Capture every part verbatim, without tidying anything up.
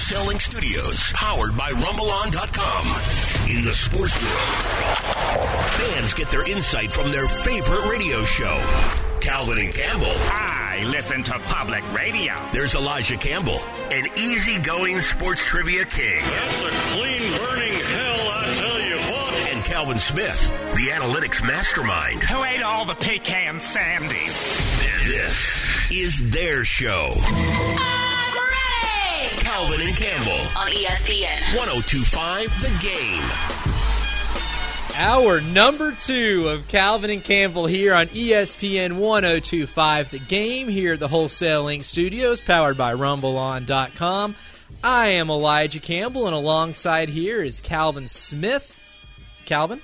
Wholesale Link Studios, powered by Rumble On dot com. In the sports world, fans get their insight from their favorite radio show, Calvin and Campbell. I listen to public radio. There's Elijah Campbell, an easygoing sports trivia king. That's a clean burning hell, I tell you what. And Calvin Smith, the analytics mastermind. Who ate all the pecan sandies? This is their show. I'm ready! Calvin and Campbell On E S P N. one oh two point five The Game. Hour number two of Calvin and Campbell here on E S P N one oh two point five The Game, here at the Wholesale Link Studios, powered by Rumble On dot com. I am Elijah Campbell, and alongside here is Calvin Smith. Calvin?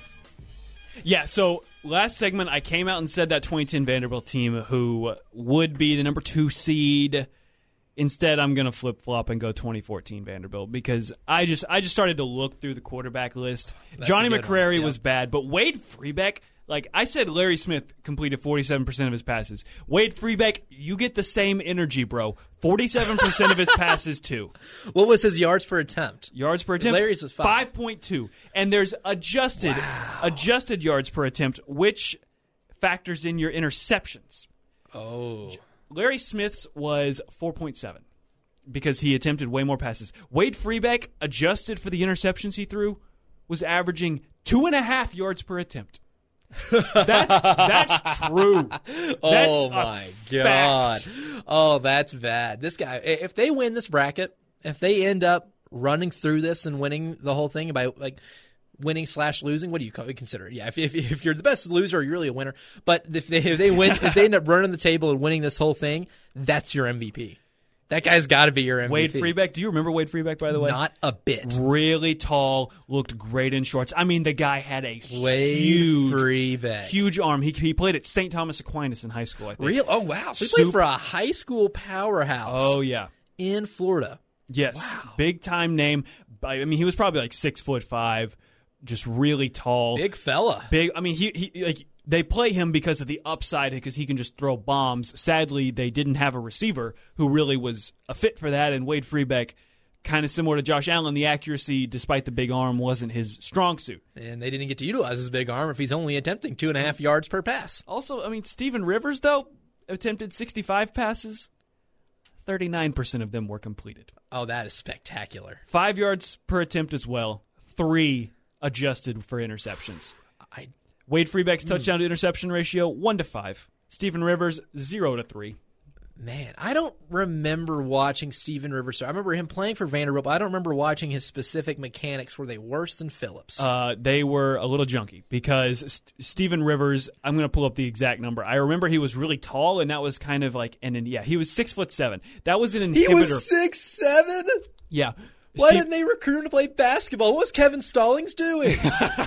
Yeah, so last segment I came out and said that twenty ten Vanderbilt team who would be the number two seed. Instead, I'm going to flip-flop and go twenty fourteen Vanderbilt because I just I just started to look through the quarterback list. That's Johnny a good McCrary one. Yep. was bad, but Wade Freebeck, like I said, Larry Smith completed forty-seven percent of his passes. Wade Freebeck, you get the same energy, bro. forty-seven percent of his passes, too. What was his yards per attempt? Yards per attempt? Larry's was five. five point two. And there's adjusted Wow. adjusted yards per attempt, which factors in your interceptions. Oh. Larry Smith's was four point seven because he attempted way more passes. Wade Freebeck, adjusted for the interceptions he threw, was averaging two and a half yards per attempt. That's that's true. Oh, That's my a God. fact. Oh, that's bad. This guy, if they win this bracket, if they end up running through this and winning the whole thing by, like, winning slash losing, what do you call, consider it? Yeah, if, if if you're the best loser, you're really a winner. But if they if they win, if they end up running the table and winning this whole thing, that's your M V P. That guy's got to be your M V P. Wade Freebeck, do you remember Wade Freebeck, by the way? Not a bit. Really tall, looked great in shorts. I mean, the guy had a Wade huge, Freebeck. huge arm. He he played at Saint Thomas Aquinas in high school, I think. Real? Oh, wow. So he Super- played for a high school powerhouse Oh, yeah. in Florida. Yes. Wow. Big time name. I mean, he was probably like six foot five, just really tall. Big fella. Big. I mean, he, he like they play him because of the upside because he can just throw bombs. Sadly, they didn't have a receiver who really was a fit for that, and Wade Freebeck, kind of similar to Josh Allen, the accuracy, despite the big arm, wasn't his strong suit. And they didn't get to utilize his big arm if he's only attempting two and a half yards per pass. Also, I mean, Steven Rivers, though, attempted sixty-five passes. thirty-nine percent of them were completed. Oh, that is spectacular. Five yards per attempt as well. Three adjusted for interceptions. I Wade Freebeck's touchdown to interception ratio, one to five. Steven Rivers, zero to three. Man, I don't remember watching Steven Rivers. I remember him playing for Vanderbilt, but I don't remember watching his specific mechanics. Were they worse than Phillips? Uh, they were a little junky because St- Steven Rivers, I'm going to pull up the exact number. I remember he was really tall, and that was kind of like, and yeah, he was six foot seven. That was an inhibitor. he was six seven? Yeah. Why Steve- didn't they recruit him to play basketball? What was Kevin Stallings doing?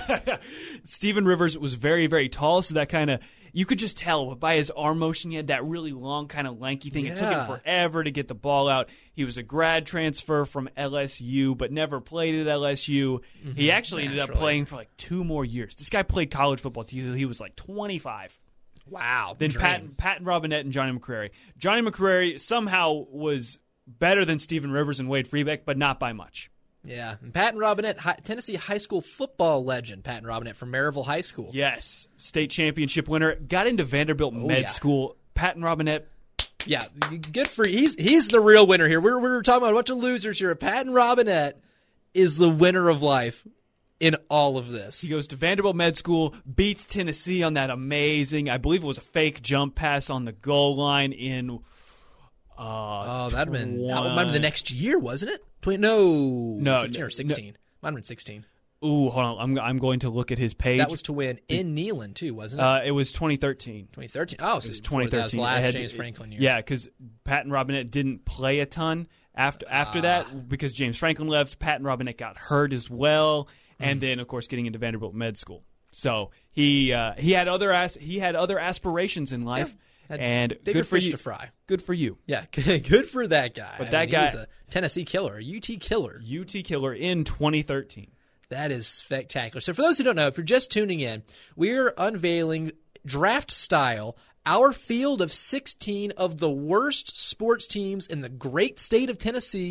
Steven Rivers was very, very tall, so that kind of, you could just tell by his arm motion, he had that really long, kind of lanky thing. It took him Yeah. forever to get the ball out. He was a grad transfer from L S U, but never played at L S U. He actually ended up Naturally. playing for like two more years. This guy played college football till he was like twenty-five. Wow. Then dream. Pat, Patton Robinette and Johnny McCrary. Johnny McCrary somehow was better than Steven Rivers and Wade Freebeck, but not by much. Yeah. And Patton Robinette, hi- Tennessee high school football legend, Patton Robinette from Maryville High School. Yes, state championship winner. Got into Vanderbilt med Oh, yeah. school. Patton Robinette. Yeah, good for he's he's the real winner here. We're we're talking about a bunch of losers here. Patton Robinette is the winner of life in all of this. He goes to Vanderbilt Med School, beats Tennessee on that amazing, I believe it was a fake jump pass on the goal line in. Uh, Oh, that'd have been that twen- might have been the next year, wasn't it? Twenty? No, No, fifteen no, or sixteen. Might have been sixteen. Ooh, hold on. I'm I'm going to look at his page. That was to win in Neyland too, wasn't it? Uh, it was twenty thirteen. twenty thirteen. Oh, so It was before twenty that was thirteen. the It last had- James Franklin year. Yeah, because Patton Robinette didn't play a ton after after Ah. that because James Franklin left. Patton Robinette got hurt as well, Hmm. and then of course getting into Vanderbilt Med School. So he uh, he had other as- he had other aspirations in life, Had and bigger good for fish you. to fry. Good for you. Yeah, good for that guy. But I that mean, guy- he was a Tennessee killer, a U T killer. U T killer in twenty thirteen. That is spectacular. So for those who don't know, if you're just tuning in, we're unveiling draft style, our field of sixteen of the worst sports teams in the great state of Tennessee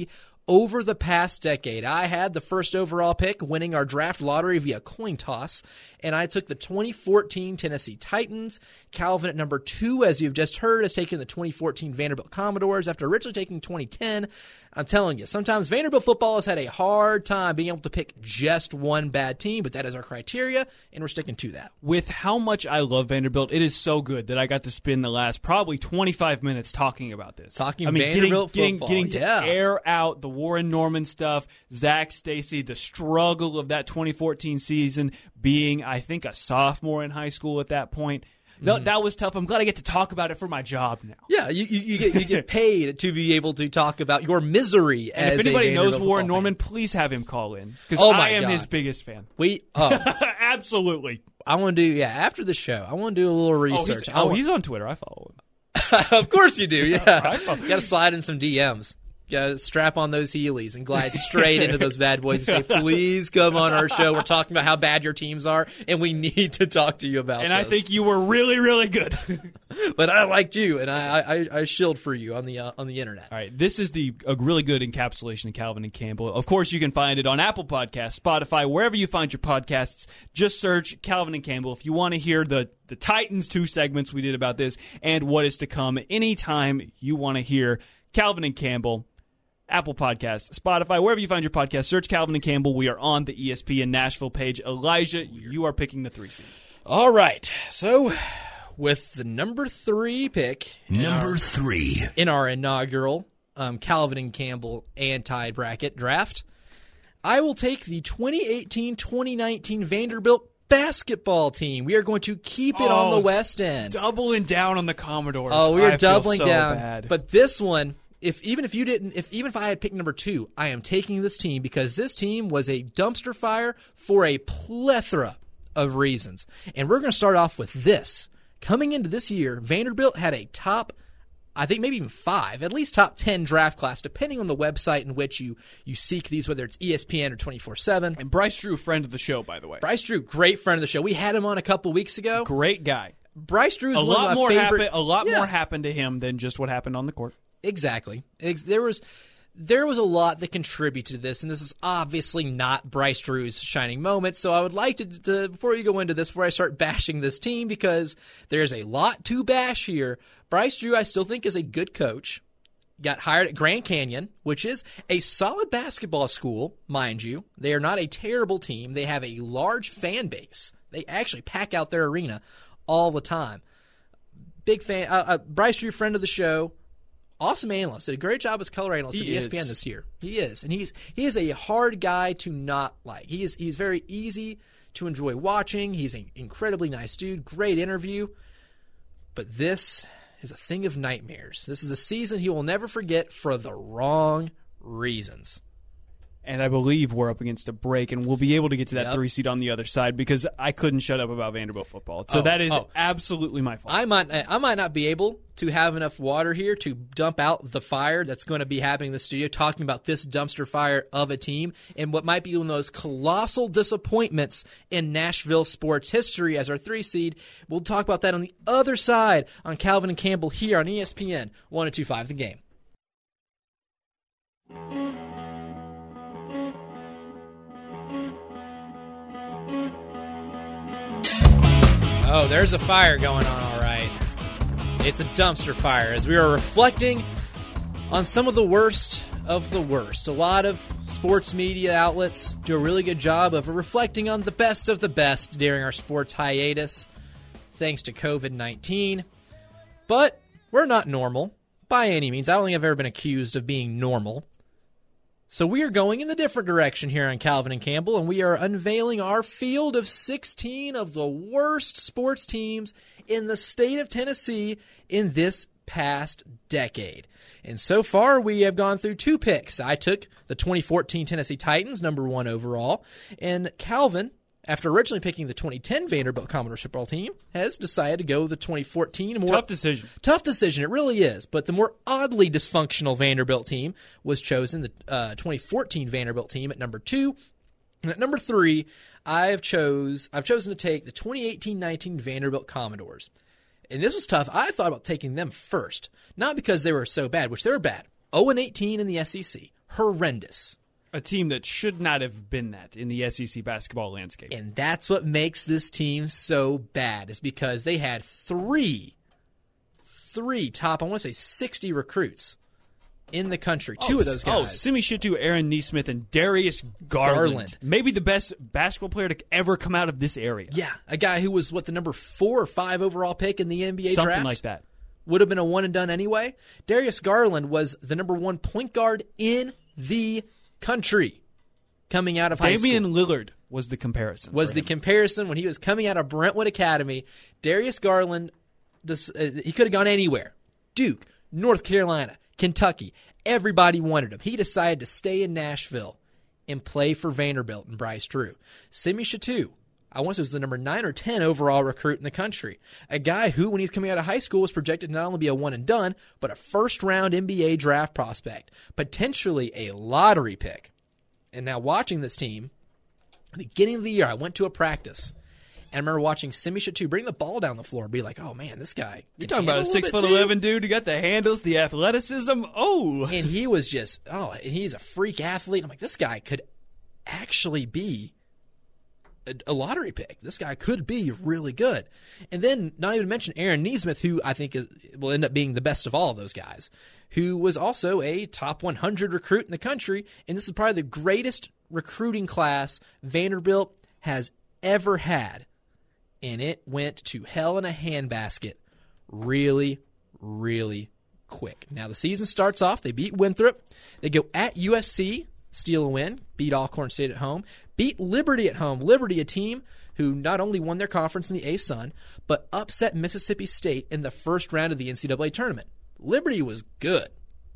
over the past decade. I had the first overall pick, winning our draft lottery via coin toss, and I took the twenty fourteen Tennessee Titans. Calvin at number two, as you've just heard, has taken the twenty fourteen Vanderbilt Commodores after originally taking twenty ten. I'm telling you, sometimes Vanderbilt football has had a hard time being able to pick just one bad team, but that is our criteria, and we're sticking to that. With how much I love Vanderbilt, it is so good that I got to spend the last probably twenty-five minutes talking about this. Talking I mean, Vanderbilt getting, football, getting, getting to yeah. air out the Warren Norman stuff, Zach Stacy, the struggle of that twenty fourteen season, being, I think, a sophomore in high school at that point. No, mm-hmm. That was tough. I'm glad I get to talk about it for my job now. Yeah, you, you, you get you get paid to be able to talk about your misery. And as if anybody a knows Warren fan. Norman, please have him call in because oh I am God. his biggest fan. We oh absolutely. I want to do yeah after the show. I want to do a little research. Oh, he's, oh, he's on Twitter. I follow him. Of course you do. Yeah, follow- you got to slide in some D Ms. You got to strap on those Heelys and glide straight into those bad boys and say, please come on our show. We're talking about how bad your teams are, and we need to talk to you about and this. And I think you were really, really good. But I liked you, and I, I, I shilled for you on the uh, on the internet. All right, this is the a really good encapsulation of Calvin and Campbell. Of course, you can find it on Apple Podcasts, Spotify, wherever you find your podcasts. Just search Calvin and Campbell. If you want to hear the, the Titans two segments we did about this and what is to come, anytime you want to hear Calvin and Campbell, Apple Podcasts, Spotify, wherever you find your podcast, search Calvin and Campbell. We are on the E S P N Nashville page. Elijah, you are picking the three seed. All right. So with the number three pick. Number our, three. In our inaugural um, Calvin and Campbell anti-bracket draft, I will take the twenty eighteen twenty nineteen Vanderbilt basketball team. We are going to keep it oh, on the West End. Doubling down on the Commodores. Oh, we are I doubling feel so down. Bad. But this one, if even if you didn't, if even if I had picked number two, I am taking this team because this team was a dumpster fire for a plethora of reasons. And we're going to start off with this. Coming into this year, Vanderbilt had a top, I think maybe even five, at least top ten draft class, depending on the website in which you, you seek these, whether it's E S P N or twenty-four seven. And Bryce Drew, friend of the show, by the way. Bryce Drew, great friend of the show. We had him on a couple weeks ago. Great guy. Bryce Drew is a one lot of my more favorite. Happen, a lot yeah. more happened to him than just what happened on the court. Exactly. There was there was a lot that contributed to this, and this is obviously not Bryce Drew's shining moment. So I would like to, to before you go into this, before I start bashing this team, because there's a lot to bash here. Bryce Drew, I still think, is a good coach. Got hired at Grand Canyon, which is a solid basketball school, mind you. They are not a terrible team. They have a large fan base. They actually pack out their arena all the time. Big fan. Uh, uh, Bryce Drew, friend of the show. Awesome analyst. Did a great job as color analyst he at E S P N is. this year. He is. And he's he is a hard guy to not like. He is he's very easy to enjoy watching. He's an incredibly nice dude. Great interview. But this is a thing of nightmares. This is a season he will never forget for the wrong reasons. And I believe we're up against a break, and we'll be able to get to that Yep. three seed on the other side because I couldn't shut up about Vanderbilt football. So Oh, that is oh. absolutely my fault. I might I might not be able to have enough water here to dump out the fire that's going to be happening in the studio, talking about this dumpster fire of a team and what might be one of those colossal disappointments in Nashville sports history as our three seed. We'll talk about that on the other side on Calvin and Campbell here on E S P N one oh two point five The Game. Oh, there's a fire going on, all right. It's a dumpster fire as we are reflecting on some of the worst of the worst. A lot of sports media outlets do a really good job of reflecting on the best of the best during our sports hiatus, thanks to covid nineteen. But we're not normal by any means. I don't think I've ever been accused of being normal. So we are going in the different direction here on Calvin and Campbell, and we are unveiling our field of sixteen of the worst sports teams in the state of Tennessee in this past decade. And so far, we have gone through two picks. I took the twenty fourteen Tennessee Titans, number one overall, and Calvin, after originally picking the twenty ten Vanderbilt Commodores football team, has decided to go with the twenty fourteen. More, Tough decision. Tough decision. It really is. But the more oddly dysfunctional Vanderbilt team was chosen, the uh, twenty fourteen Vanderbilt team at number two. And at number three, I've chose I've chosen to take the twenty eighteen nineteen Vanderbilt Commodores. And this was tough. I thought about taking them first, not because they were so bad, which they were bad. oh and eighteen in the S E C. horrendous. A team that should not have been that in the S E C basketball landscape. And that's what makes this team so bad, is because they had three, three top, I want to say sixty recruits in the country. Two oh, of those guys. Oh, Simi Shittu, Aaron Neesmith, and Darius Garland. Garland. Maybe the best basketball player to ever come out of this area. Yeah, a guy who was, what, the number four or five overall pick in the N B A Something draft? Something like that. Would have been a one and done anyway. Darius Garland was the number one point guard in the country coming out of high school. Damian Lillard was the comparison. Was the comparison when he was coming out of Brentwood Academy. Darius Garland, just, uh, he could have gone anywhere. Duke, North Carolina, Kentucky. Everybody wanted him. He decided to stay in Nashville and play for Vanderbilt and Bryce Drew. Simi Shittu, I want to say was the number nine or ten overall recruit in the country. A guy who, when he was coming out of high school, was projected to not only be a one and done, but a first-round N B A draft prospect, potentially a lottery pick. And now watching this team, at the beginning of the year, I went to a practice, and I remember watching Simi Shittu bring the ball down the floor and be like, oh, man, this guy. You're talking about a six foot eleven dude who got the handles, the athleticism. Oh. And he was just, oh, and he's a freak athlete. I'm like, this guy could actually be a, a lottery pick. This guy could be really good. And then not even mention Aaron Neesmith, who I think is, will end up being the best of all of those guys, who was also a top one hundred recruit in the country. And this is probably the greatest recruiting class Vanderbilt has ever had. And it went to hell in a handbasket really, really quick. Now the season starts off. They beat Winthrop. They go at U S C, steal a win, beat Alcorn State at home, beat Liberty at home. Liberty, a team who not only won their conference in the A S U N, but upset Mississippi State in the first round of the N C double A tournament. Liberty was good.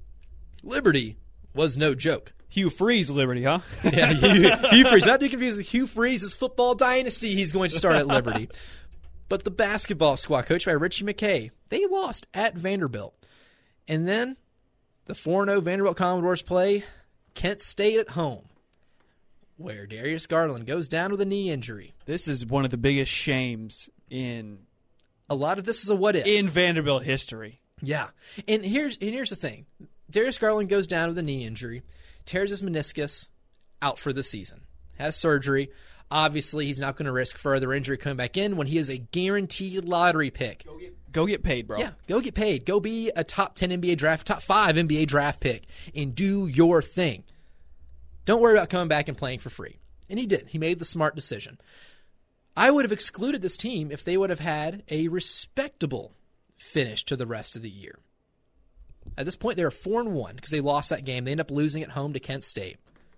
Liberty was no joke. Hugh Freeze Liberty, huh? Yeah, Hugh, Hugh Freeze. Not to be confused with Hugh Freeze's football dynasty he's going to start at Liberty. But the basketball squad, coached by Richie McKay, they lost at Vanderbilt. And then the four and oh Vanderbilt Commodores play Kent State at home, where Darius Garland goes down with a knee injury. This is one of the biggest shames in a lot of this is a what if in Vanderbilt history. Yeah, and here's and here's the thing: Darius Garland goes down with a knee injury, tears his meniscus, out for the season, has surgery. Obviously, he's not going to risk further injury coming back in when he is a guaranteed lottery pick. Go get, go get paid, bro. Yeah, go get paid. Go be a top ten N B A draft, top five N B A draft pick, and do your thing. Don't worry about coming back and playing for free. And he did. He made the smart decision. I would have excluded this team if they would have had a respectable finish to the rest of the year. At this point, they were four and one because they lost that game. They ended up losing at home to Kent State.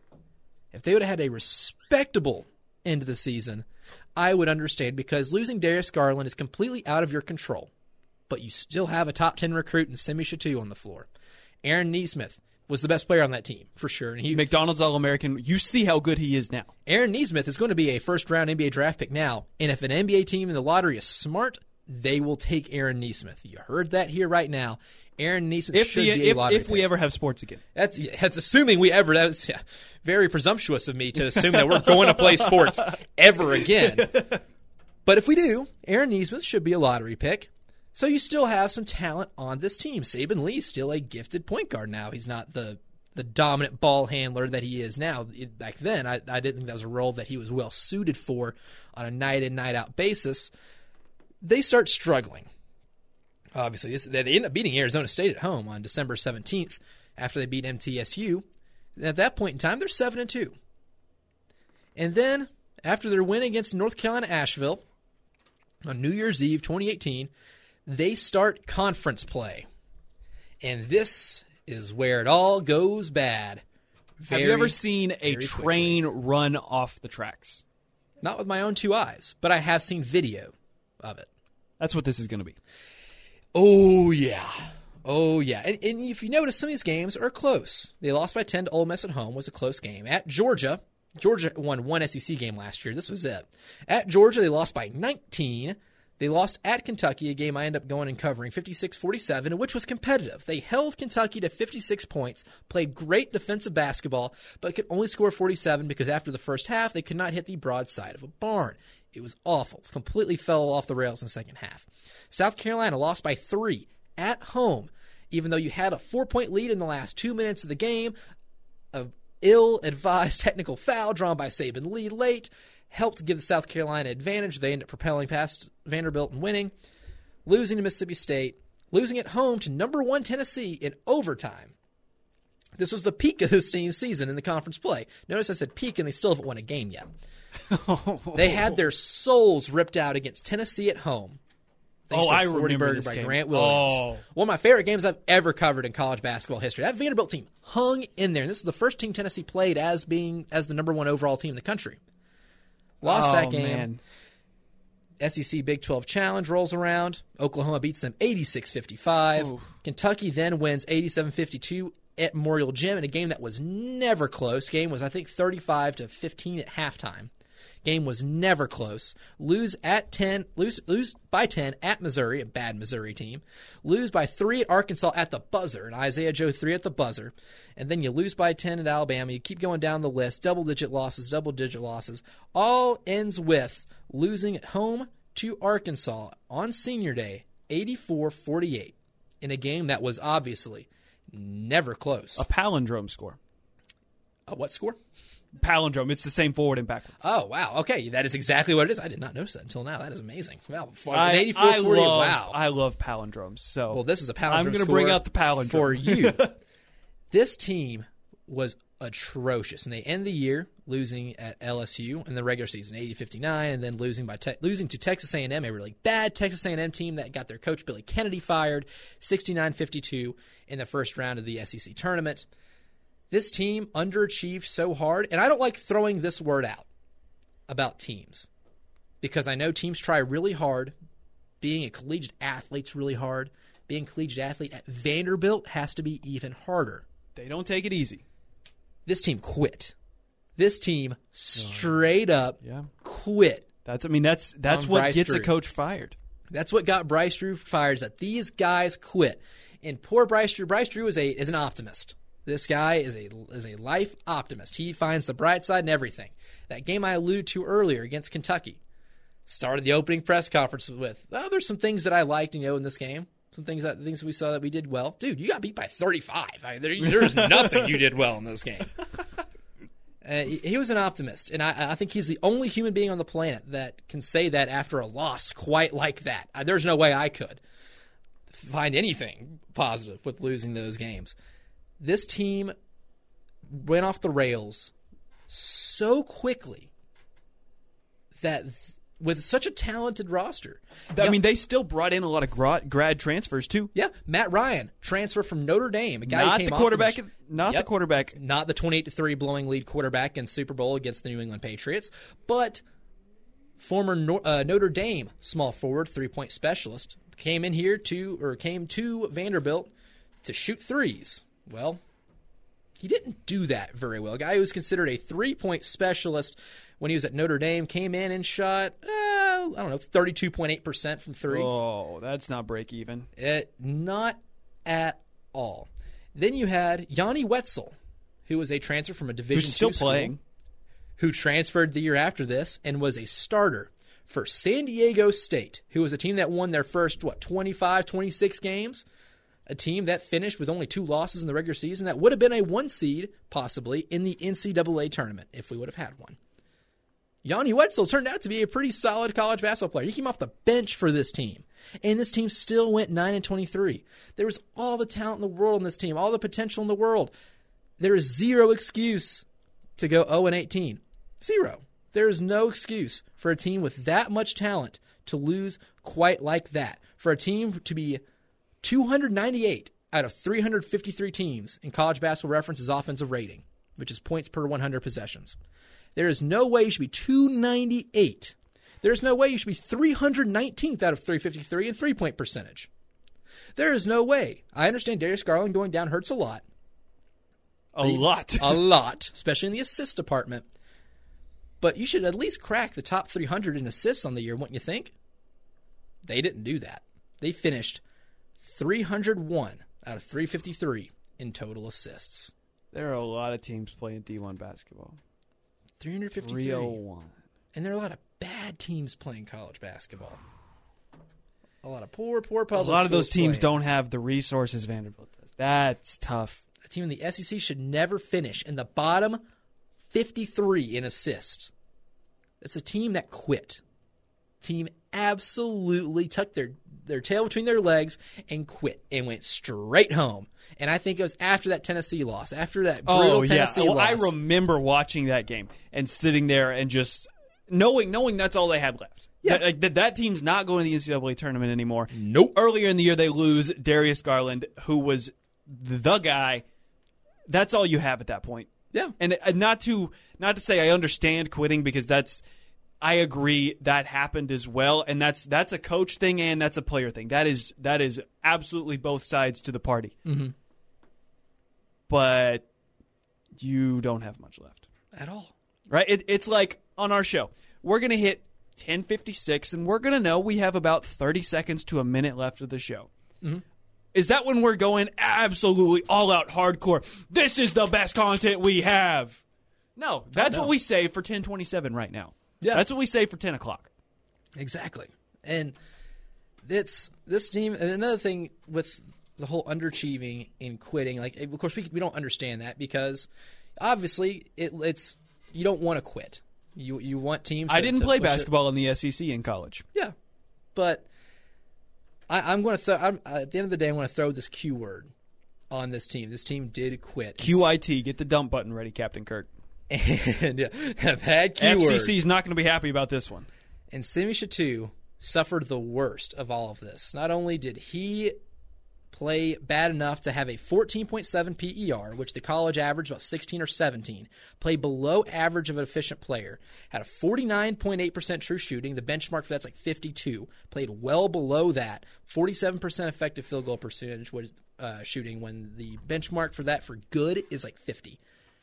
If they would have had a respectable end of the season, I would understand, because losing Darius Garland is completely out of your control. But you still have a top ten recruit in Simi Shittu on the floor. Aaron Neesmith was the best player on that team, for sure. And he, McDonald's All-American. You see how good he is now. Aaron Neesmith is going to be a first-round N B A draft pick now, and if an N B A team in the lottery is smart, they will take Aaron Neesmith. You heard that here right now. Aaron Neesmith if should the, be a if, lottery if pick. we ever have sports again. That's that's assuming we ever. That's yeah, very presumptuous of me to assume that we're going to play sports ever again. But if we do, Aaron Neesmith should be a lottery pick. So you still have some talent on this team. Saban Lee's still a gifted point guard now. He's not the the dominant ball handler that he is now. Back then, I, I didn't think that was a role that he was well suited for on a night in, night out basis. They start struggling. Obviously, this, they end up beating Arizona State at home on December seventeenth after they beat M T S U. At that point in time, they're seven and two. And then, after their win against North Carolina Asheville on New Year's Eve twenty eighteen, they start conference play. And this is where it all goes bad. Very, have you ever seen a train quickly. run off the tracks? Not with my own two eyes, but I have seen video of it. That's what this is going to be. Oh, yeah. Oh, yeah. And, and if you notice, some of these games are close. They lost by ten to Ole Miss at home. Was a close game. At Georgia, Georgia won one S E C game last year. This was it. At Georgia, they lost by nineteen. They lost at Kentucky, a game I ended up going and covering, fifty-six forty-seven, which was competitive. They held Kentucky to fifty-six points, played great defensive basketball, but could only score forty-seven because after the first half, they could not hit the broadside of a barn. It was awful. It completely fell off the rails in the second half. South Carolina lost by three at home. Even though you had a four-point lead in the last two minutes of the game, a ill-advised technical foul drawn by Saban Lee late helped give the South Carolina advantage. They end up propelling past Vanderbilt and winning, losing to Mississippi State, losing at home to number one Tennessee in overtime. This was the peak of this team's season in the conference play. Notice I said peak, and they still haven't won a game yet. They had their souls ripped out against Tennessee at home. Thanks oh, to a I forty remember burger this by game. Grant Williams. Oh. One of my favorite games I've ever covered in college basketball history. That Vanderbilt team hung in there. And this is the first team Tennessee played as being as the number one overall team in the country. Lost oh, that game. Man. S E C Big twelve Challenge rolls around. Oklahoma beats them eighty-six fifty-five. Ooh. Kentucky then wins eighty-seven fifty-two at Memorial Gym in a game that was never close. Game was, I think, thirty-five to fifteen at halftime. Game was never close. Lose at ten, lose lose by ten at Missouri, a bad Missouri team. Lose by three at Arkansas at the buzzer, and Isaiah Joe three at the buzzer. And then you lose by ten at Alabama. You keep going down the list, double-digit losses, double-digit losses. All ends with losing at home to Arkansas on Senior Day, eighty-four forty-eight, in a game that was obviously never close. A palindrome score. A what score? Palindrome. It's the same forward and backwards. Oh, wow. Okay, that is exactly what it is. I did not notice that until now. That is amazing. Wow. I, eighty-four I forty, love, wow. I love palindromes. So well, this is a palindrome I'm going to score bring out the palindrome. for you. This team was atrocious, and they end the year losing at L S U in the regular season, eighty fifty-nine, and then losing by te- losing to Texas A and M, a really bad Texas A and M team that got their coach Billy Kennedy fired, sixty-nine fifty-two in the first round of the S E C tournament. This team underachieved so hard, and I don't like throwing this word out about teams because I know teams try really hard. Being a collegiate athlete's really hard. Being a collegiate athlete at Vanderbilt has to be even harder. They don't take it easy. This team quit. This team straight up yeah. quit. That's I mean that's that's what Bryce gets Drew. a coach fired. That's what got Bryce Drew fired. Is that these guys quit, and poor Bryce Drew. Bryce Drew is a is an optimist. This guy is a is a life optimist. He finds the bright side in everything. That game I alluded to earlier against Kentucky started the opening press conference with, oh, there's some things that I liked, you know, in this game. Some things that things we saw that we did well. Dude, you got beat by thirty-five. I, there, there's nothing you did well in this game. Uh, he was an optimist, and I, I think he's the only human being on the planet that can say that after a loss quite like that. Uh, there's no way I could find anything positive with losing those games. This team went off the rails so quickly that th- with such a talented roster. I Yeah. mean, they still brought in a lot of grad, grad transfers too. Yeah, Matt Ryan, transfer from Notre Dame, a guy Not who came the off quarterback. the- Not Yep. the quarterback. Not the twenty-eight to three blowing lead quarterback in Super Bowl against the New England Patriots, but former Nor- uh, Notre Dame small forward, three-point specialist, came in here to or came to Vanderbilt to shoot threes. Well, he didn't do that very well. A guy who was considered a three-point specialist when he was at Notre Dame came in and shot, uh, I don't know, thirty-two point eight percent from three. Oh, that's not break even. It, not at all. Then you had Yanni Wetzel, who was a transfer from a Division Who's still two school, playing. who transferred the year after this and was a starter for San Diego State, who was a team that won their first, what, twenty-five, twenty-six games? A team that finished with only two losses in the regular season that would have been a one seed, possibly, in the N C double A tournament if we would have had one. Yanni Wetzel turned out to be a pretty solid college basketball player. He came off the bench for this team, and this team still went nine and twenty-three. There was all the talent in the world in this team, all the potential in the world. There is zero excuse to go oh and eighteen. Zero. There is no excuse for a team with that much talent to lose quite like that. For a team to be two hundred ninety-eight out of three hundred fifty-three teams in College Basketball Reference's offensive rating, which is points per one hundred possessions. There is no way you should be two ninety-eight. There's no way you should be three hundred nineteenth out of three fifty-three in three-point percentage. There is no way. I understand Darius Garland going down hurts a lot. A lot. A lot, especially in the assist department. But you should at least crack the top three hundred in assists on the year, wouldn't you think? They didn't do that. They finished three hundred one out of three fifty-three in total assists. There are a lot of teams playing D one basketball. three hundred fifty-three. three oh one. And there are a lot of bad teams playing college basketball. A lot of poor, poor public A lot of those schools teams playing. don't have the resources Vanderbilt does. That's tough. a team in the S E C should never finish in the bottom fifty-three in assists. It's a team that quit. Team absolutely tucked their, their tail between their legs and quit and went straight home. And I think it was after that Tennessee loss, after that brutal oh, Tennessee yeah. Well, loss. I remember watching that game and sitting there and just knowing knowing that's all they had left. Yeah. That, like, that, that team's not going to the N C double A tournament anymore. Nope. Earlier in the year, they lose Darius Garland, who was the guy. That's all you have at that point. Yeah. And uh, not to not to say I understand quitting, because that's I agree that happened as well, and that's that's a coach thing and that's a player thing. That is that is absolutely both sides to the party. Mm-hmm. But you don't have much left At all. right? It, it's like on our show, we're gonna hit ten fifty-six, and we're gonna know we have about thirty seconds to a minute left of the show. Mm-hmm. Is that when we're going absolutely all out hardcore? This is the best content we have. No, that's no. what we say for ten twenty-seven right now. Yeah. That's what we say for ten o'clock. Exactly. And it's this team. And another thing with the whole underachieving and quitting, like, of course, we we don't understand that, because obviously it, it's you don't want to quit. You you want teams. To, I didn't to play push basketball in the S E C in college. It. Yeah, but I, I'm going to throw. I'm, at the end of the day, I'm going to throw this Q word on this team. This team did quit. Q I T, get the dump button ready, Captain Kirk. And yeah, have had Q F C word. C's not going to be happy about this one. And Simi Shatu suffered the worst of all of this. Not only did he play bad enough to have a fourteen point seven P E R, which the college average about sixteen or seventeen, play below average of an efficient player, had a forty-nine point eight percent true shooting. The benchmark for that's like fifty-two. Played well below that. forty-seven percent effective field goal percentage with uh, shooting, when the benchmark for that for good is like fifty.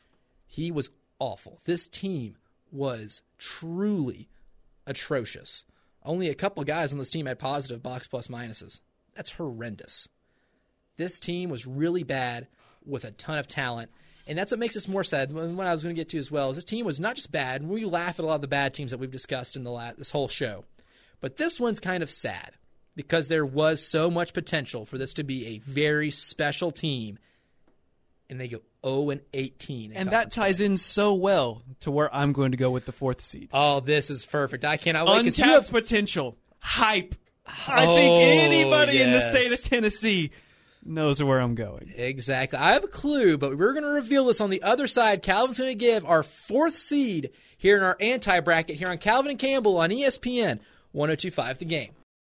He was awful. This team was truly atrocious. Only a couple guys on this team had positive box plus minuses. That's horrendous. This team was really bad with a ton of talent, and that's what makes us more sad. What I was going to get to as well is this team was not just bad. We laugh at a lot of the bad teams that we've discussed in the last, this whole show, but this one's kind of sad because there was so much potential for this to be a very special team, and they go oh and eighteen. And that ties in so well to where I'm going to go with the fourth seed. Oh, this is perfect. I cannot wait. 'cause Untapped you have, potential. Hype. I Oh, think anybody in the yes. state of Tennessee knows where I'm going. Exactly. I have a clue, but we're going to reveal this on the other side. Calvin's going to give our fourth seed here in our anti-bracket here on Calvin and Campbell on E S P N one oh two point five The Game.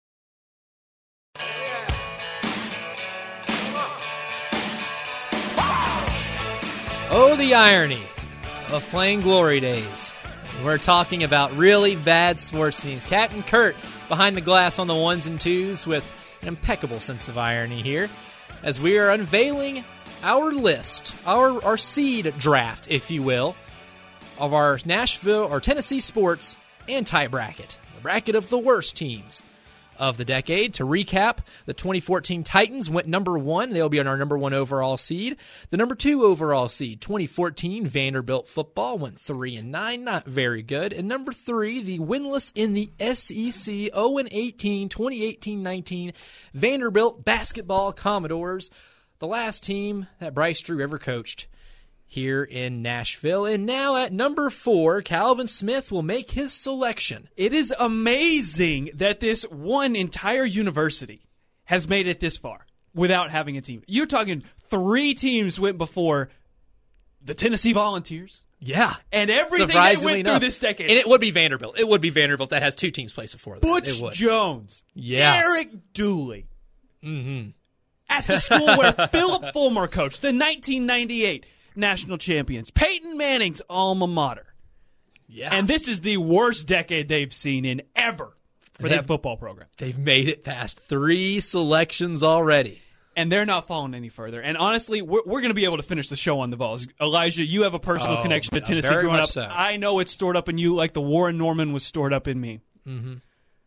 Oh, the irony of playing Glory Days. We're talking about really bad sports teams. Captain Kurt behind the glass on the ones and twos with an impeccable sense of irony here as we are unveiling our list, our, our seed draft, if you will, of our Nashville or Tennessee sports anti-bracket, the bracket of the worst teams of the decade. To recap, the twenty fourteen Titans went number one. They'll be on our number one overall seed. The number two overall seed, twenty fourteen Vanderbilt football, went three and nine, not very good. And number three, the winless in the S E C, oh and eighteen, twenty eighteen nineteen Vanderbilt basketball Commodores, the last team that Bryce Drew ever coached here in Nashville. And now at number four, Calvin Smith will make his selection. It is amazing that this one entire university has made it this far without having a team. You're talking three teams went before the Tennessee Volunteers. Yeah. And everything they Surprisingly went enough. through this decade. And it would be Vanderbilt. It would be Vanderbilt that has two teams placed before that. Butch it would. Jones. Yeah. Derek Dooley. Mm-hmm. At the school where Philip Fulmer coached, the nineteen ninety-eight national champions. Peyton Manning's alma mater. Yeah. And this is the worst decade they've seen in ever for They've- that football program. They've made it past three selections already. And they're not falling any further. And honestly, we're, we're going to be able to finish the show on the Vols. Elijah, you have a personal Oh, connection to uh, Tennessee very growing much up. so. I know it's stored up in you like the Warren Norman was stored up in me. Mm-hmm.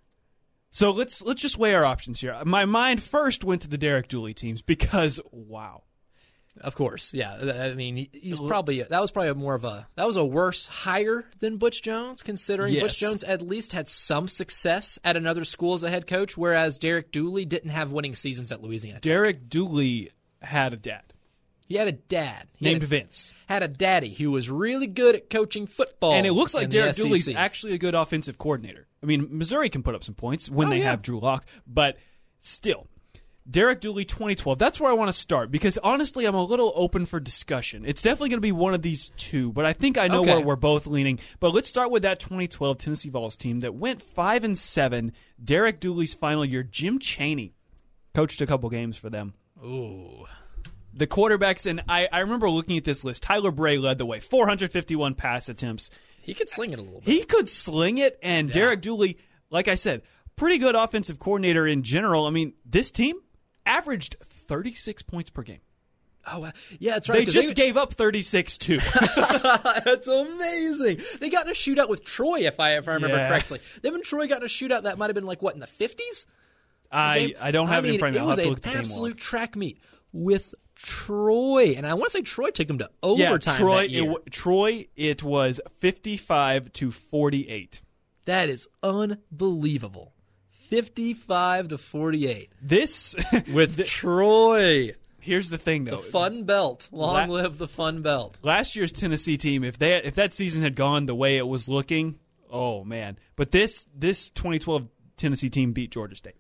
So let's let's just weigh our options here. My mind first went to the Derek Dooley teams because, wow. Of course, yeah. I mean, he, he's probably that was probably more of a that was a worse hire than Butch Jones, considering Yes. Butch Jones at least had some success at another school as a head coach, whereas Derek Dooley didn't have winning seasons at Louisiana Tech. Derek Dooley had a dad. He had a dad. He named had a, Vince. Had a daddy who was really good at coaching football. And it looks like in the Derek S E C. Dooley's actually a good offensive coordinator. I mean, Missouri can put up some points when Oh, they yeah. have Drew Lock, but still, Derek Dooley twenty twelve, that's where I want to start because honestly, I'm a little open for discussion. It's definitely going to be one of these two, but I think I know Okay. where we're both leaning. But let's start with that twenty twelve Tennessee Vols team that went five and seven. Derek Dooley's final year. Jim Chaney coached a couple games for them. Ooh. The quarterbacks, and I, I remember looking at this list. Tyler Bray led the way, four hundred fifty-one pass attempts. He could sling it a little bit. He could sling it, and Yeah. Derek Dooley, like I said, pretty good offensive coordinator in general. I mean, this team averaged thirty-six points per game. Oh, uh, yeah, that's right. They 'cause just gave up thirty-six too. That's amazing. They got in a shootout with Troy, if I if I remember Yeah. correctly. Them and Troy got in a shootout that might have been like what in the fifties. I, I don't have I mean, it in front of me. It I'll was have to an look at the game log. absolute track meet with Troy, and I want to say Troy took him to Yeah, overtime. Troy. that It, year. w- Troy. It was fifty-five to forty-eight. That is unbelievable. Fifty-five to forty-eight This with Troy. here's the thing, though. The Fun Belt. Long La- live the Fun Belt. Last year's Tennessee team, if they if that season had gone the way it was looking, oh man! But this this twenty twelve Tennessee team beat Georgia State,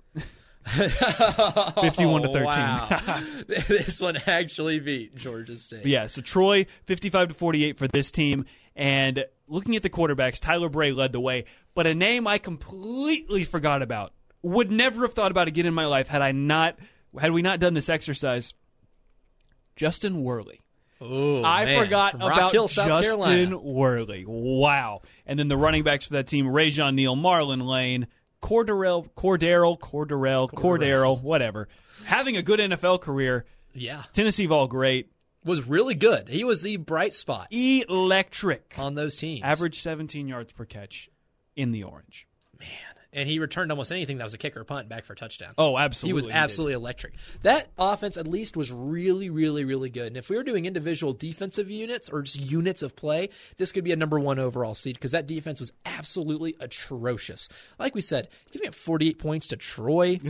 fifty-one to Oh, thirteen. wow. This one actually beat Georgia State. Yeah, so Troy fifty-five to forty-eight for this team, and looking at the quarterbacks, Tyler Bray led the way, but a name I completely forgot about. Would never have thought about again in my life had I not had we not done this exercise. Justin Worley. Ooh, I man. forgot From Rock about Hill, South Justin Carolina. Worley. Wow. And then the running backs for that team, Rajon Neal, Marlon Lane, Cordero, Cordero, Cordero, Cordero, whatever. Having a good N F L career. Yeah. Tennessee Vol, great. Was really good. He was the bright spot Electric. on those teams. Average seventeen yards per catch in the orange. And he returned almost anything that was a kick or a punt back for a touchdown. Oh, absolutely. He was did. absolutely electric. That offense, at least, was really, really, really good. And if we were doing individual defensive units or just units of play, this could be a number one overall seed because that defense was absolutely atrocious. Like we said, giving up forty-eight points to Troy.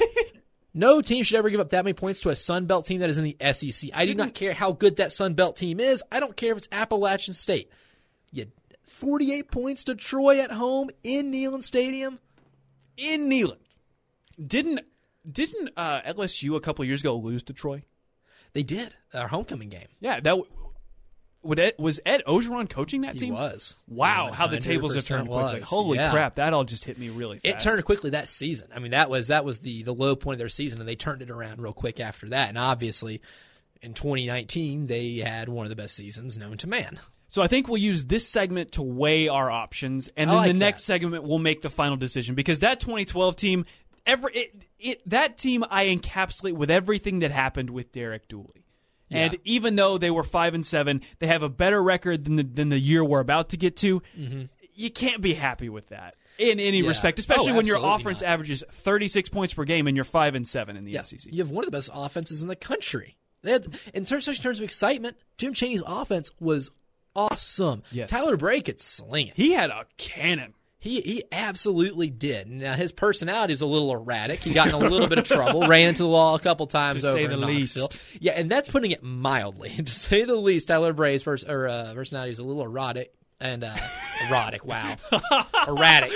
No team should ever give up that many points to a Sun Belt team that is in the S E C. I do not care how good that Sun Belt team is. I don't care if it's Appalachian State. You forty-eight points to Troy at home in Neyland Stadium. In Neyland. Didn't didn't uh, L S U a couple years ago lose to Troy? They did. Our homecoming game. Yeah, that would Ed, was Ed Ogeron coaching that He team? was. Wow, how the tables have turned quickly. was. Holy Yeah. crap, that all just hit me really fast. It turned quickly that season. I mean, that was that was the, the low point of their season, and they turned it around real quick after that. And obviously, in twenty nineteen, they had one of the best seasons known to man. So I think we'll use this segment to weigh our options, and I then like the next that. segment we'll make the final decision because that twenty twelve team, every it, it that team I encapsulate with everything that happened with Derek Dooley. And Yeah. even though they were five and seven, they have a better record than the than the year we're about to get to. You can't be happy with that in any Yeah. respect, especially Oh, when your absolutely offense not. averages thirty-six points per game and you're five and seven in the Yeah, S E C. you have one of the best offenses in the country. They had, in terms, in terms of excitement, Jim Chaney's offense was awesome. Yes. Tyler Bray could sling it. He had a cannon. He he absolutely did. Now his personality is a little erratic. He got in a little bit of trouble, ran into the wall a couple times To over say in the Knoxville. least. Yeah, and that's putting it mildly. To say the least, Tyler Bray's pers- or, uh, personality is a little erotic and uh, erotic. Wow, erratic.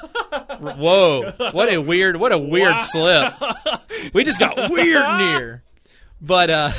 Whoa, what a weird, what a weird Wow. slip. We just got weird near. But uh,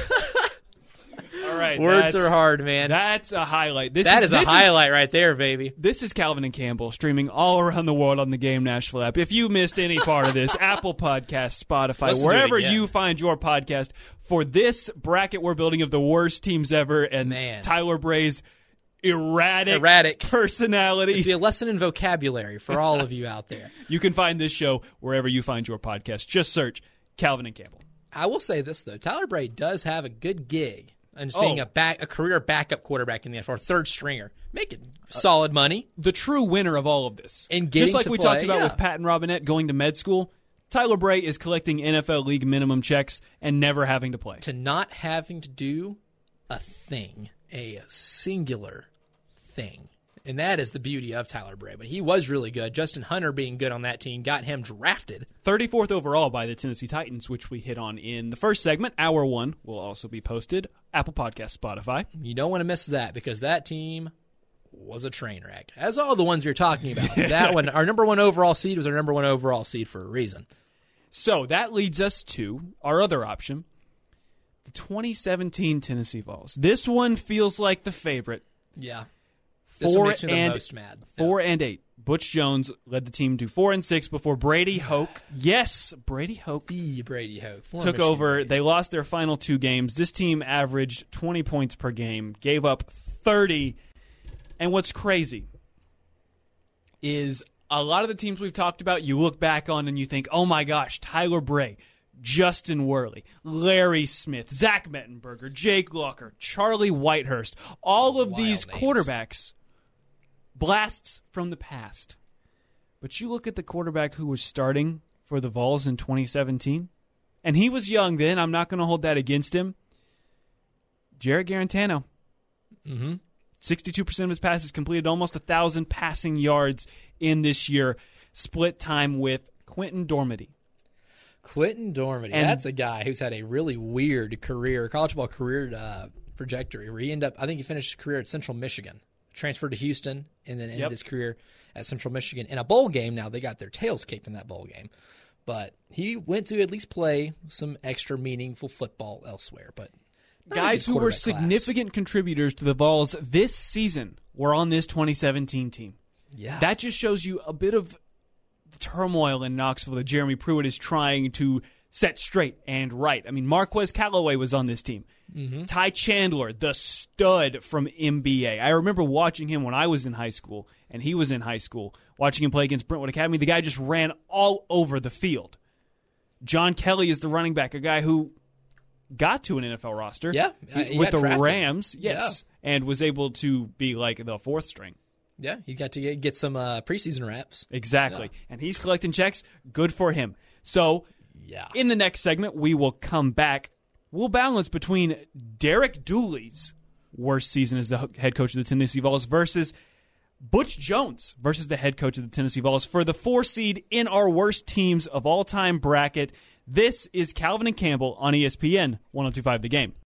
All right, words that's- are hard, man. That's a highlight. This That is, is a this highlight right there, baby. This is Calvin and Campbell streaming all around the world on the Game Nashville app. If you missed any part of this, Apple Podcasts, Spotify, Listen to it wherever again. you find your podcast, for this bracket we're building of the worst teams ever and Man. Tyler Bray's erratic, Erratic. personality. This will be a lesson in vocabulary for all of you out there. You can find this show wherever you find your podcast. Just search Calvin and Campbell. I will say this though, Tyler Bray does have a good gig and just Oh. being a back, a career backup quarterback in the N F L, or third stringer, making solid money. The true winner of all of this. And getting Just like to we play, talked about yeah. with Pat and Robinette going to med school, Tyler Bray is collecting N F L league minimum checks and never having to play. To not having to do a thing, a singular thing And that is the beauty of Tyler Bray. But he was really good. Justin Hunter being good on that team got him drafted. thirty-fourth overall by the Tennessee Titans, which we hit on in the first segment. Hour one will also be posted. Apple Podcast, Spotify. You don't want to miss that because that team was a train wreck. As all the ones you're talking about. That one, our number one overall seed was our number one overall seed for a reason. So that leads us to our other option, the twenty seventeen Tennessee Vols. This one feels like the favorite. Yeah. This four one makes me the and, most mad. Four yeah. and eight. Butch Jones led the team to four and six before Brady Hoke. Yes, Brady Hoke. B. Brady Hoke. Took Michigan over. Brady. They lost their final two games. This team averaged twenty points per game, gave up thirty. And what's crazy is a lot of the teams we've talked about, you look back on and you think, oh my gosh, Tyler Bray, Justin Worley, Larry Smith, Zach Mettenberger, Jake Locker, Charlie Whitehurst, all of Wild these names. quarterbacks, blasts from the past. But you look at the quarterback who was starting for the Vols in twenty seventeen, and he was young then. I'm not going to hold that against him. Jarrett Garantano. Mm-hmm. sixty-two percent of his passes completed, almost one thousand passing yards in this year. Split time with Quentin Dormady. Quentin Dormady. And- That's a guy who's had a really weird career, college ball career uh, trajectory where he ended up, I think he finished his career at Central Michigan, transferred to Houston, and then ended Yep. his career at Central Michigan. In a bowl game now, they got their tails kicked in that bowl game. But he went to at least play some extra meaningful football elsewhere. But not a Guys good who were quarterback class. significant contributors to the Vols this season were on this twenty seventeen team. Yeah. That just shows you a bit of the turmoil in Knoxville that Jeremy Pruitt is trying to set straight and right. I mean, Marquez Callaway was on this team. Mm-hmm. Ty Chandler, the stud from M B A. I remember watching him when I was in high school, and he was in high school, watching him play against Brentwood Academy. The guy just ran all over the field. John Kelly is the running back, a guy who got to an N F L roster Yeah, uh, he- he with got the drafted. Rams, yes, and was able to be like the fourth string. Yeah, he got to get, get some uh, preseason reps. Exactly. And he's collecting checks. Good for him. So, Yeah. in the next segment, we will come back. We'll balance between Derek Dooley's worst season as the head coach of the Tennessee Vols versus Butch Jones versus the head coach of the Tennessee Vols for the four seed in our worst teams of all time bracket. This is Calvin and Campbell on E S P N one oh two point five The Game.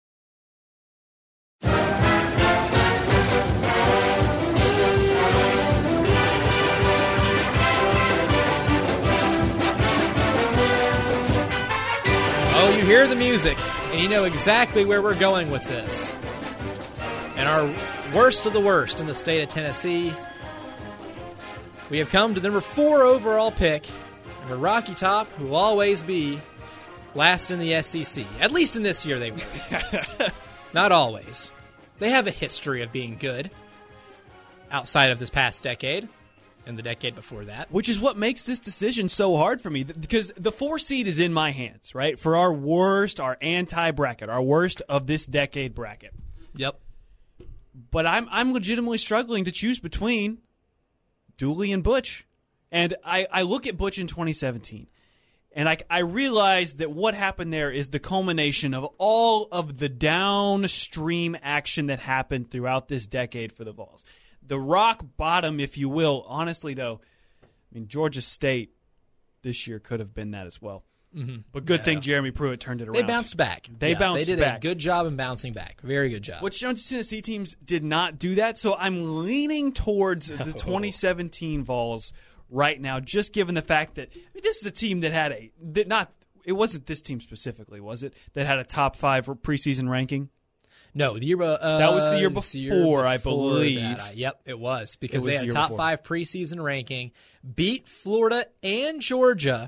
Oh, you hear the music, and you know exactly where we're going with this. And our worst of the worst in the state of Tennessee, we have come to the number four overall pick, number Rocky Top, who will always be last in the S E C. At least in this year they will. Not always. They have a history of being good outside of this past decade and the decade before that. Which is what makes this decision so hard for me, th- because the four seed is in my hands, right? For our worst, our anti-bracket, our worst of this decade bracket. Yep. But I'm I'm legitimately struggling to choose between Dooley and Butch. And I, I look at Butch in twenty seventeen, and I, I realize that what happened there is the culmination of all of the downstream action that happened throughout this decade for the Vols. The rock bottom, if you will. Honestly, though, I mean, Georgia State this year could have been that as well. Mm-hmm. But good Yeah. thing Jeremy Pruitt turned it around. They bounced back. They Yeah, bounced They did back. a good job in bouncing back. Very good job. Which Jones Tennessee teams did not do that, so I'm leaning towards the twenty seventeen Vols right now, just given the fact that I mean, this is a team that had a that not it wasn't this team specifically, was it? That had a top five preseason ranking. No, the year uh, That was the year it's before, I believe. that. I- yep, it was because It was they the had a year top before. five preseason ranking, beat Florida and Georgia,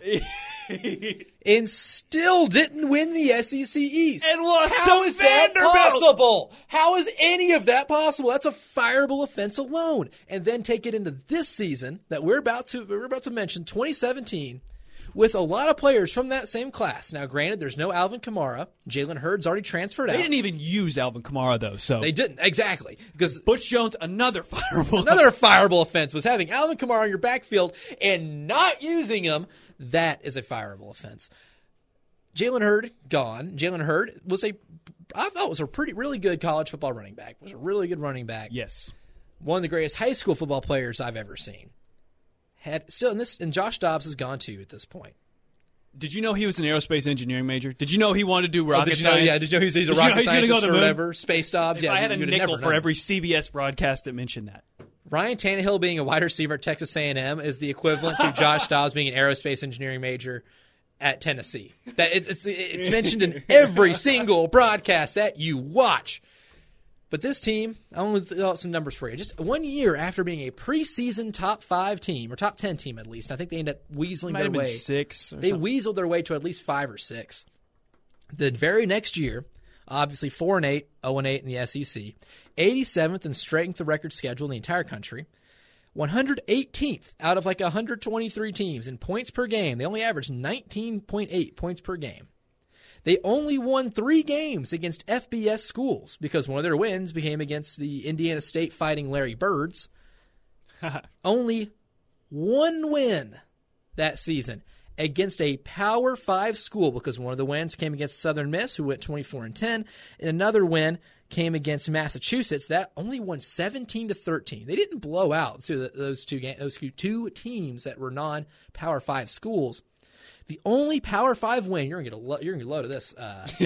and still didn't win the S E C East. And lost How to is that Vanderbilt! possible? How is any of that possible? That's a fireable offense alone. And then take it into this season that we're about to we're about to mention, twenty seventeen. With a lot of players from that same class. Now, granted, there's no Alvin Kamara. Jalen Hurd's already transferred They out. didn't even use Alvin Kamara though, so They didn't, exactly. Because Butch Jones, another fireable. another fireable offense was having Alvin Kamara on your backfield and not using him. That is a fireable offense. Jalen Hurd, gone. Jalen Hurd was a, I thought was a pretty, really good college football running back. Was a really good running back. Yes. one of the greatest high school football players I've ever seen. Had still in this, and Josh Dobbs has gone to at this point. Did you know he was an aerospace engineering major? Did you know he wanted to do rocket oh, did you know, science? Yeah, did you know he's, he's a Did you know rocket he's gonna scientist go to the or moon? whatever? Space Dobbs. If yeah, I had a you'd have nickel never for known. every C B S broadcast that mentioned that. Ryan Tannehill being a wide receiver at Texas A and M is the equivalent to Josh Dobbs being an aerospace engineering major at Tennessee. That it's, it's, it's mentioned in every single broadcast that you watch. But this team, I want to throw out some numbers for you. Just one year after being a preseason top five team, or top ten team at least, I think they ended up weaseling Might their have way. been six. Or they something. weaseled their way to at least five or six. The very next year, obviously four and eight, zero and eight in the S E C, eighty-seventh in strength of record schedule in the entire country, one hundred eighteenth out of like one hundred twenty-three teams in points per game. They only averaged nineteen point eight points per game. They only won three games against F B S schools because one of their wins became against the Indiana State Fighting Larry Birds. Only one win that season against a Power Five school because one of the wins came against Southern Miss, who went twenty-four and ten, and another win came against Massachusetts that only won seventeen to thirteen. They didn't blow out those two ga- those two teams that were non-Power Five schools. The only Power Five win, you're gonna get a lo- you're gonna get a load of this.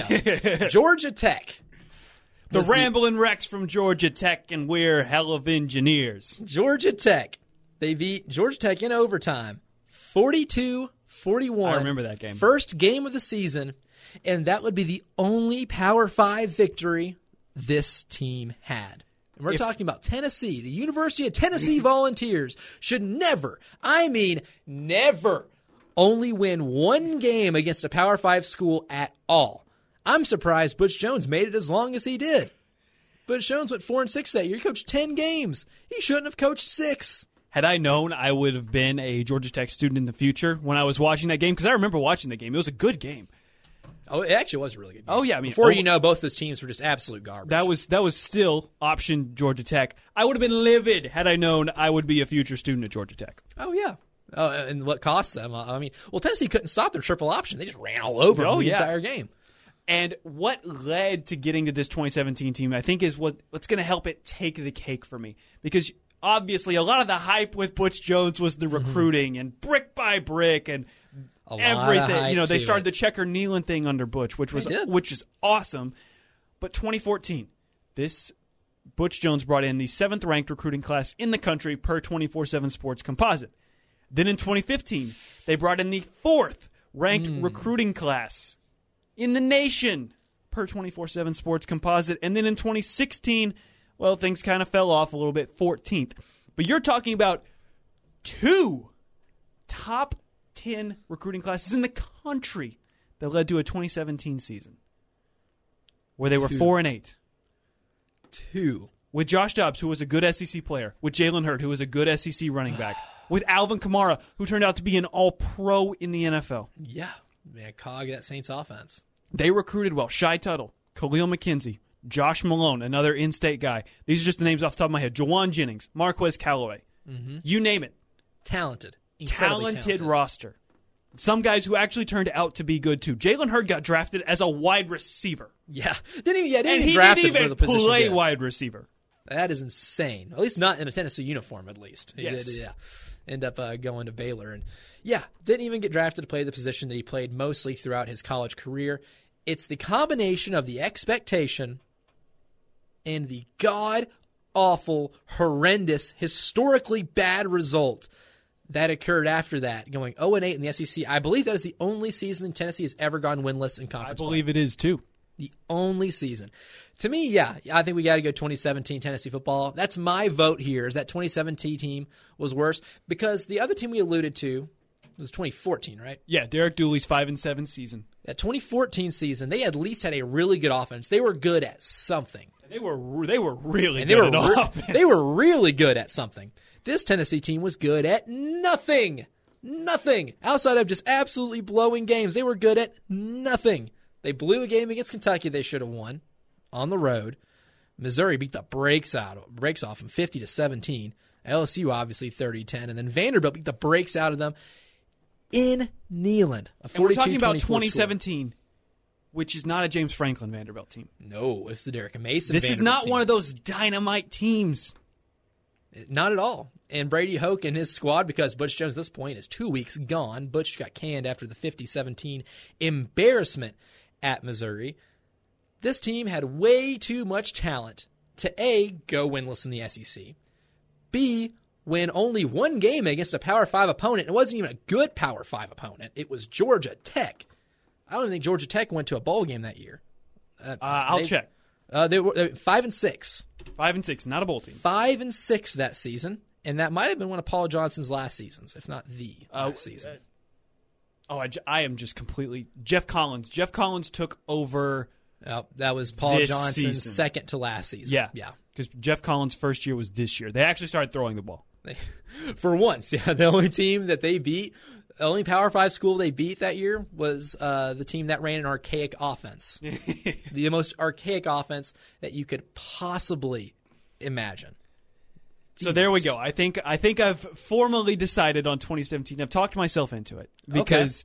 Uh, Georgia Tech, The was Ramblin' Rex from Georgia Tech, and we're hell of engineers. Georgia Tech. They beat Georgia Tech in overtime, forty-two forty-one. I remember that game. First game of the season, and that would be the only Power Five victory this team had. And we're If- talking about Tennessee. The University of Tennessee Volunteers should never, I mean never, only win one game against a Power Five school at all. I'm surprised Butch Jones made it as long as he did. Butch Jones went four and six that year. He coached ten games. He shouldn't have coached six. Had I known I would have been a Georgia Tech student in the future when I was watching that game, because I remember watching the game. It was a good game. Oh, it actually was a really good game. Oh, yeah. I mean, Before oh, you know, both those teams were just absolute garbage. That was that was still option Georgia Tech. I would have been livid had I known I would be a future student at Georgia Tech. Oh, yeah. Oh, and what cost them? I mean, well, Tennessee couldn't stop their triple option. They just ran all over Oh, them the yeah. entire game. And what led to getting to this twenty seventeen team, I think, is what what's going to help it take the cake for me. Because obviously, a lot of the hype with Butch Jones was the recruiting and brick by brick and A lot of everything. hype You know, they to started it. the Checker Nealon thing under Butch, which was They did. which is awesome. But twenty fourteen, this Butch Jones brought in the seventh ranked recruiting class in the country per twenty-four seven Sports Composite. Then in twenty fifteen, they brought in the fourth ranked Mm. recruiting class in the nation per twenty-four seven Sports Composite. And then in twenty sixteen, well, things kind of fell off a little bit, fourteenth. But you're talking about two top ten recruiting classes in the country that led to a twenty seventeen season where they were Two. four and eight. Two. With Josh Dobbs, who was a good S E C player, with Jalen Hurd, who was a good S E C running back, with Alvin Kamara, who turned out to be an all-pro in the N F L. Yeah. Man, cog that Saints offense. They recruited well. Shai Tuttle, Khalil McKenzie, Josh Malone, another in-state guy. These are just the names off the top of my head. Jawan Jennings, Marquez Callaway. Mm-hmm. You name it. Talented. Incredibly Talented, talented roster. Some guys who actually turned out to be good, too. Jalen Hurd got drafted as a wide receiver. Yeah. Didn't even, yeah, didn't And even he draft didn't him for even the position. play yet. wide receiver. That is insane. At least not in a Tennessee uniform, at least. He Yes. did, yeah. End up uh, going to Baylor. And, yeah, didn't even get drafted to play the position that he played mostly throughout his college career. It's the combination of the expectation and the god-awful, horrendous, historically bad result that occurred after that, going oh and eight in the S E C. I believe that is the only season Tennessee has ever gone winless in I conference play. believe it is, too. The only season. To me, yeah, I think we got to go twenty seventeen Tennessee football. That's my vote here, is that twenty seventeen team was worse because the other team we alluded to was twenty fourteen, right? Yeah, Derek Dooley's five and seven season. That twenty fourteen season, they at least had a really good offense. They were good at something. They were they were really And they good were at re- offense. they were really good at something. This Tennessee team was good at nothing. Nothing. Outside of just absolutely blowing games, they were good at nothing. They blew a game against Kentucky they should have won on the road. Missouri beat the brakes out breaks off them fifty to seventeen. L S U obviously thirty ten, and then Vanderbilt beat the brakes out of them in Neyland. A And we're talking about forty-two twenty-four twenty score. seventeen, which is not a James Franklin Vanderbilt team. No, it's the Derek Mason. This is Vanderbilt not team. one of those dynamite teams. Not at all. And Brady Hoke and his squad, because Butch Jones at this point is two weeks gone. Butch got canned after the fifty seventeen embarrassment at Missouri. This team had way too much talent to A, go winless in the S E C, B, win only one game against a Power five opponent. It wasn't even a good Power five opponent. It was Georgia Tech. I don't even think Georgia Tech went to a bowl game that year. Uh, Uh, I'll they, check. Uh, they were they were five and six. Five and six, not a bowl team. Five and six that season, and that might have been one of Paul Johnson's last seasons, if not the Uh, last season. Oh, I, j- I am just completely Jeff Collins. Jeff Collins took over. Uh, that was Paul this Johnson's season. second to last season. Yeah, yeah. Because Jeff Collins' first year was this year. They actually started throwing the ball. They, for once, yeah, the only team that they beat, the only Power Five school they beat that year was uh, the team that ran an archaic offense, the most archaic offense that you could possibly imagine. So there we go. I think I think I've formally decided on twenty seventeen. I've talked myself into it because,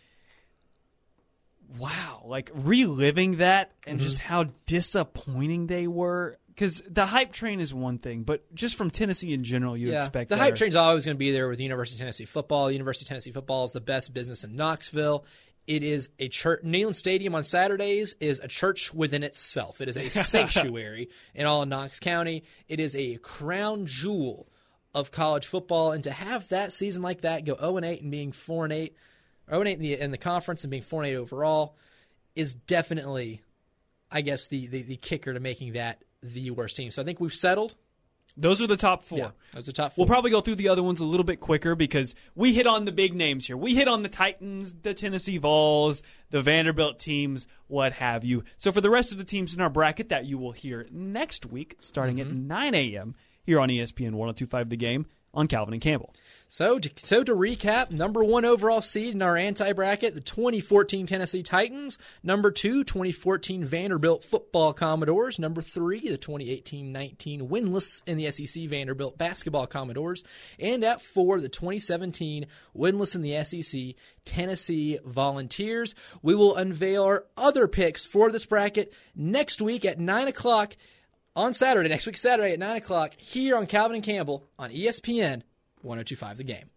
okay. wow, like reliving that and mm-hmm. just how disappointing they were. Because the hype train is one thing, but just from Tennessee in general, you yeah. expect the better. hype train's always going to be there with University of Tennessee football. University of Tennessee football is the best business in Knoxville. It is a church. Neyland Stadium on Saturdays is a church within itself. It is a sanctuary in all of Knox County. It is a crown jewel of college football, and to have that season like that go oh and eight and being four and eight, oh and eight in the in the conference and being four and eight overall is definitely, I guess, the the, the kicker to making that the worst team. So I think we've settled. Those are the top four. Yeah, those are the top four. We'll probably go through the other ones a little bit quicker because we hit on the big names here. We hit on the Titans, the Tennessee Vols, the Vanderbilt teams, what have you. So for the rest of the teams in our bracket that you will hear next week, starting mm-hmm. at nine a.m. here on E S P N one oh two point five The Game on Calvin and Campbell. So to, so to recap, number one overall seed in our anti-bracket, the twenty fourteen Tennessee Titans. Number two, twenty fourteen Vanderbilt Football Commodores. Number three, the twenty eighteen nineteen winless in the S E C Vanderbilt Basketball Commodores. And at four, the twenty seventeen winless in the S E C Tennessee Volunteers. We will unveil our other picks for this bracket next week at nine o'clock on Saturday, next week Saturday at nine o'clock here on Calvin and Campbell on E S P N one oh two point five The Game.